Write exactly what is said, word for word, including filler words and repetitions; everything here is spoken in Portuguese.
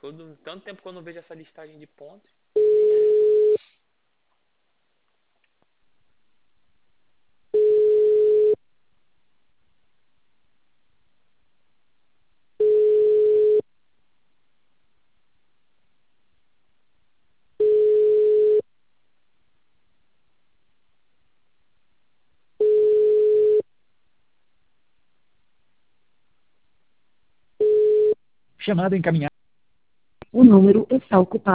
Todo, tanto tempo que eu não vejo essa listagem de pontos. Chamada encaminhada. O número está ocupado.